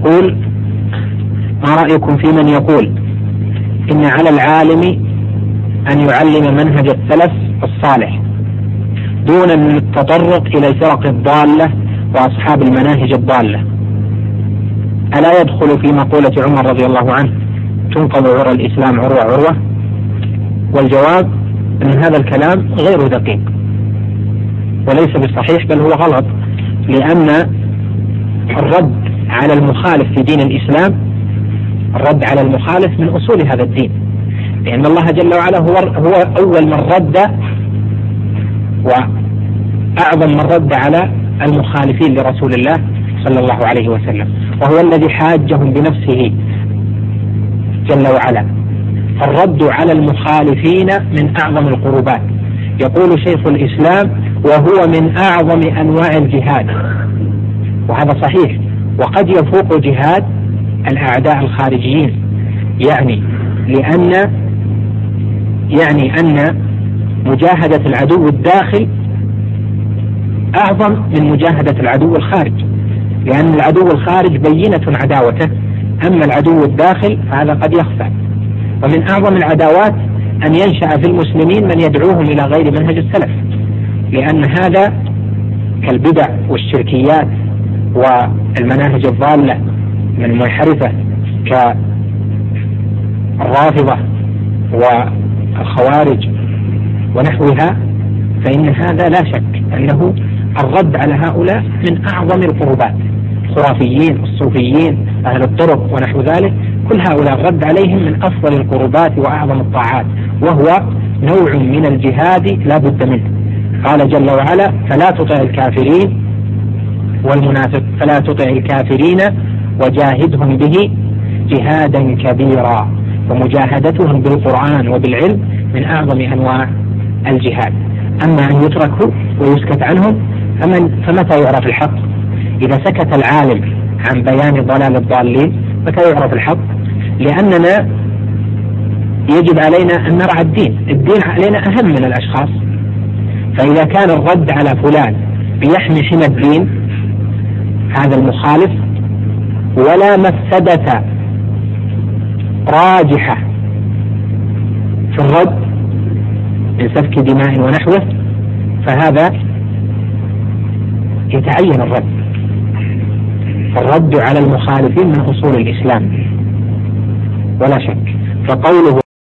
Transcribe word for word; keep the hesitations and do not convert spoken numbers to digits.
يقول: ما رأيكم في من يقول إن على العالم أن يعلم منهج السلف الصالح دون التطرق إلى الفرق الضالة وأصحاب المناهج الضالة؟ ألا يدخل في مقولة عمر رضي الله عنه: تنقض عرى الإسلام عروة عروة؟ والجواب أن هذا الكلام غير دقيق وليس بالصحيح، بل هو غلط، لأن الرد على المخالف في دين الإسلام الرد على المخالف من أصول هذا الدين، لأن الله جل وعلا هو, هو أول من رد وأعظم من رد على المخالفين لرسول الله صلى الله عليه وسلم، وهو الذي حاجهم بنفسه جل وعلا. الرد على المخالفين من أعظم القربات، يقول شيخ الإسلام: وهو من أعظم أنواع الجهاد. وهذا صحيح، وقد يفوق جهاد الأعداء الخارجيين، يعني لأن يعني أن مجاهدة العدو الداخل أعظم من مجاهدة العدو الخارج، لأن العدو الخارج بينة عداوته، أما العدو الداخل فهذا قد يخفى. ومن أعظم العداوات أن ينشأ في المسلمين من يدعوهم إلى غير منهج السلف، لأن هذا كالبدع والشركيات والمناهج الضالة من المنحرفة كالرافضة والخوارج ونحوها، فإن هذا لا شك أنه الرد على هؤلاء من أعظم القربات. الخرافيين، الصوفيين، أهل الطرق ونحو ذلك، كل هؤلاء الرد عليهم من أفضل القربات وأعظم الطاعات، وهو نوع من الجهاد لا بد منه. قال جل وعلا: فلا تطع الكافرين والمنافق فلا تطع الكافرين وجاهدهم به جهادا كبيرا. ومجاهدتهم بالقرآن وبالعلم من أعظم أنواع الجهاد. أما أن يتركوا ويسكت عنهم فمن فمتى يعرف الحق؟ إذا سكت العالم عن بيان ضلال الضالين متى يعرف الحق؟ لأننا يجب علينا أن نرعى الدين، الدين علينا أهم من الأشخاص. فإذا كان الرد على فلان بيحمي حمى الدين هذا المخالف، ولا مفسدة راجحة في الرد من سفك دماء ونحوه، فهذا يتعين الرد. الرد على المخالفين من أصول الإسلام ولا شك. فقوله